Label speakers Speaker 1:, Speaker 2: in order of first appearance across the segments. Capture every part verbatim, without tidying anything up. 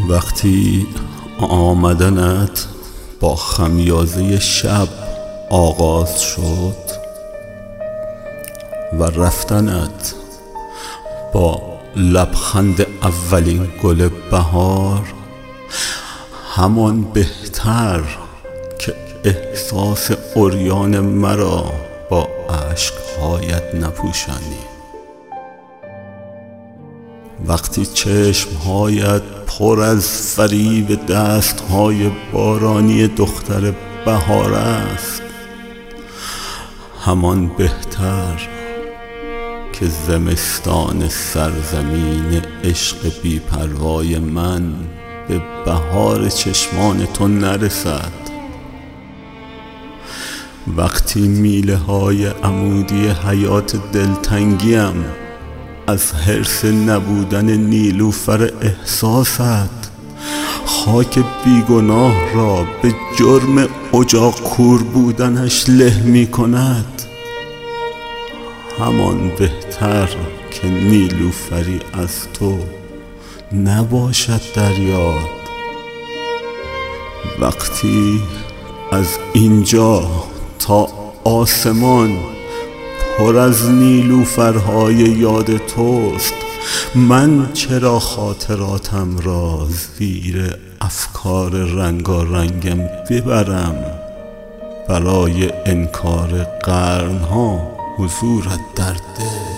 Speaker 1: وقتی آمدنت با خمیازه شب آغاز شد و رفتنت با لبخند اولین گل بهار، همان بهتر که احساس عریان مرا با اشک‌هایت نپوشانی. وقتی چشمهایت پر از فریب دستهای بارانی دختر بهار است، همان بهتر که زمستان سرزمین عشق بی‌پروای من به بهار چشمان تو نرسد. وقتی میله های عمودی حیات دلتنگیم از حرص نبودن نیلوفر احساست خاک بیگناه را به جرم اجاق کور بودنش له می کند، همان بهتر که نیلوفری از تو نباشد در یاد. وقتی از اینجا تا آسمان پر از نیلوفرهای یاد توست، من چرا خاطراتم را زیر افکار رنگارنگم ببرم برای انکار قرنها حضورت در دل؟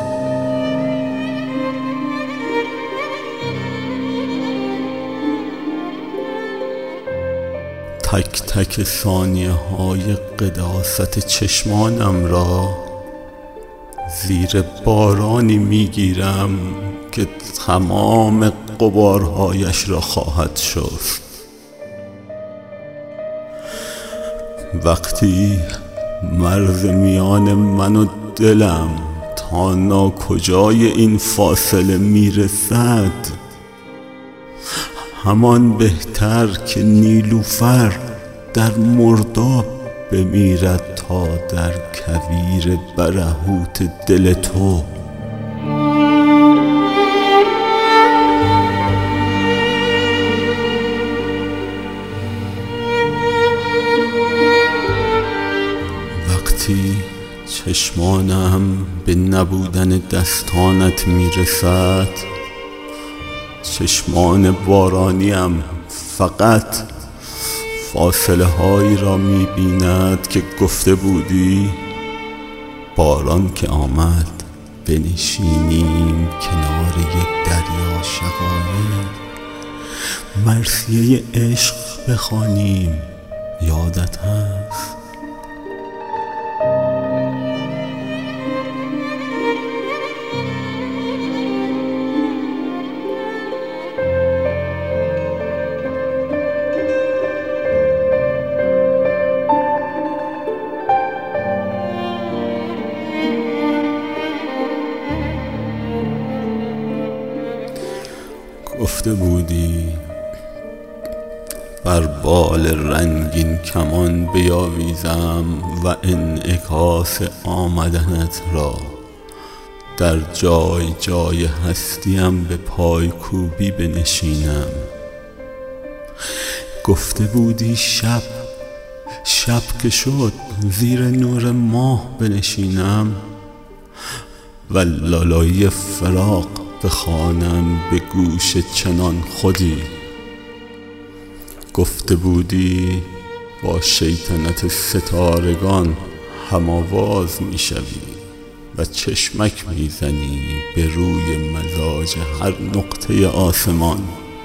Speaker 1: تک تک ثانیه های قداست چشمانم را زیر بارانی میگیرم که تمام غبارهایش را خواهد شست. وقتی مرز میان من و دلم تا ناکجای این فاصله میرسد، همان بهتر که نیلوفر در مرداب بمیرد تا در کویر برهوت دل تو. وقتی چشمانم به نبودن دستانت میرسد، چشمان بارانیم فقط فاصله هایی را می بیند که گفته بودی باران که آمد بنشینیم کنار یک دریا شقایق، مرثیه عشق بخوانیم، یادت هست؟ گفته بودی بر بال رنگین کمان بیاویزم و انعکاس آمدنت را در جای جای هستیم به پای کوبی بنشینم. گفته بودی شب شب که شد زیر نور ماه بنشینم و لالایی فراق بخوانم به گوش چنان خودی. گفته بودی با شیطنت ستارگان هم آواز می شوی و چشمک می زنی به روی مزاج هر نقطه آسمان.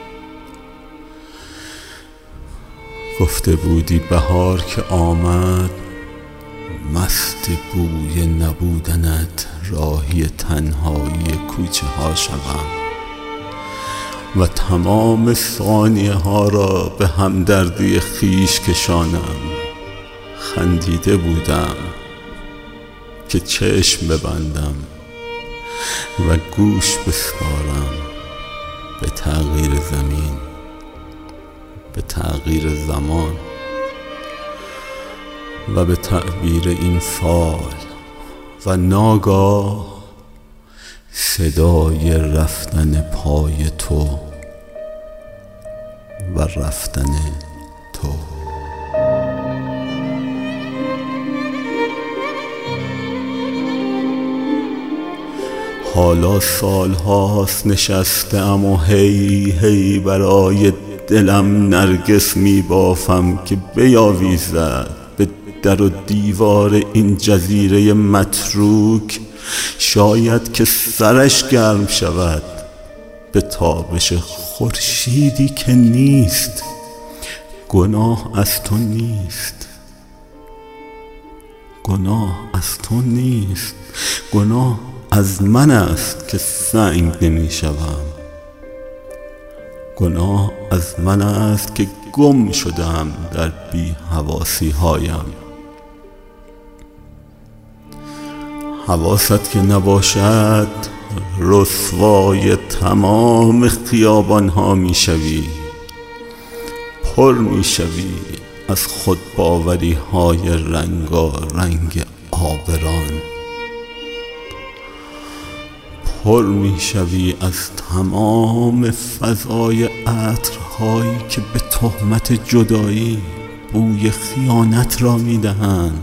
Speaker 1: گفته بودی بهار که آمد مست بوی نبودنت راهی تنهایی کوچه ها شوم و تمام ثانیه ها را به همدردی خیش کشانم. خندیده بودم که چشم ببندم و گوش بسپارم به تغییر زمین، به تغییر زمان و به تعبیر این فال و ناگاه صدای رفتن پای تو و رفتن تو. حالا سال هاست نشستم و هی هی برای دلم نرگس می بافم که بیاویزد به در و دیوار این جزیره متروک، شاید که سرش گرم شود به تابش خورشیدی که نیست. گناه از تو نیست، گناه از تو نیست، گناه از من است که سنگ نمی شوم. گناه از من است که گم شدم در بی حواسی هایم. حواست که نباشد رسوای تمام خیابان ها می شوی، پر می شوی از خود باوری های رنگا رنگ آبران، پر می شوی از تمام فضای عطرهایی که به تهمت جدایی بوی خیانت را می دهند.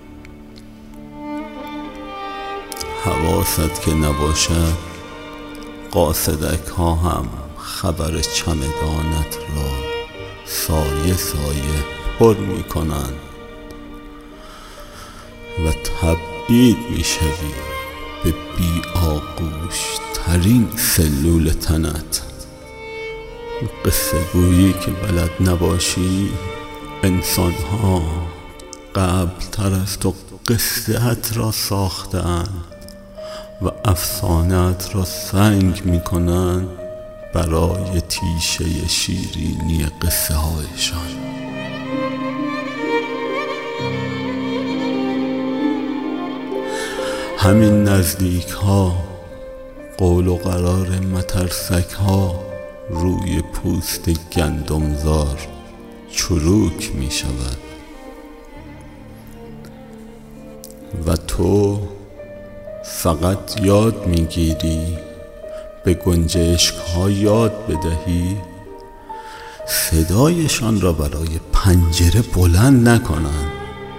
Speaker 1: حواست که نباشد قاصدک ها هم خبر چمدانت را سایه سایه پر می کنند و تبعید می شوی به بی آغوش ترین سلول تنت. قصه گویی که بلد نباشی، انسان ها قبل تر از تو قصه‌ات را ساختند و افسانه‌ات را سنگ می کنند برای تیشه شیرینی قصه هایشان. همین نزدیک ها قول و قرار مترسک ها روی پوست گندمزار چروک می شود و تو فقط یاد می گیری به گنجشک ها یاد بدهی صدایشان را برای پنجره بلند نکنند.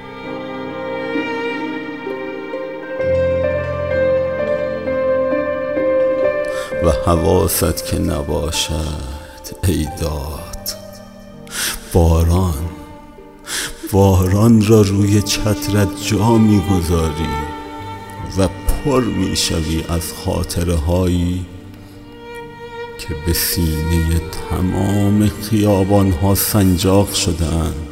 Speaker 1: و حواست که نباشد ای داد، باران باران را روی چترت جا می‌گذاری و پر می‌شوی از خاطره هایی که به سینه تمام خیابان ها سنجاق شدند.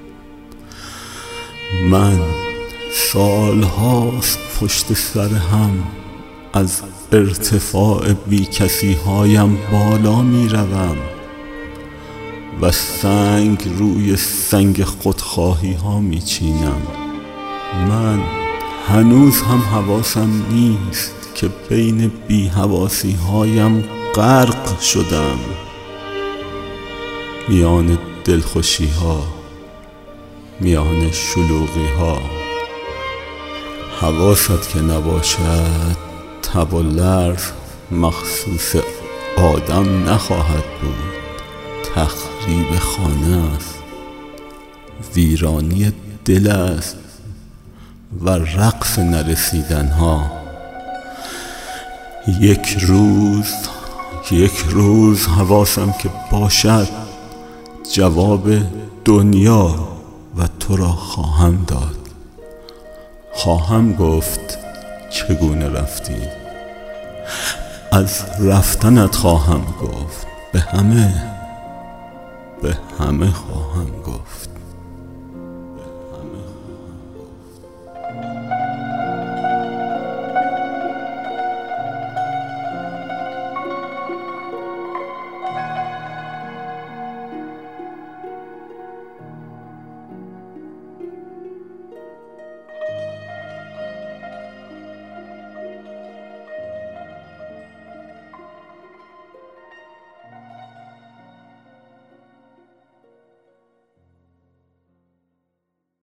Speaker 1: من سال هاست پشت سر هم از ارتفاع بی کسی هایم بالا می روم و سنگ روی سنگ خودخواهی ها می چینم. من هنوز هم حواسم نیست که بین بی حواسی هایم غرق شدم، میان دلخوشی ها، میان شلوغی ها. حواست که نباشد تب و لرز مخصوص آدم نخواهد بود. تخریب خانه است، ویرانی دل است و رقص نرسیدن ها. یک روز یک روز حواسم که باشد جواب دنیا و تو را خواهم داد. خواهم گفت چگونه رفتی، از رفتنت خواهم گفت، به همه به همه خواهم گفت.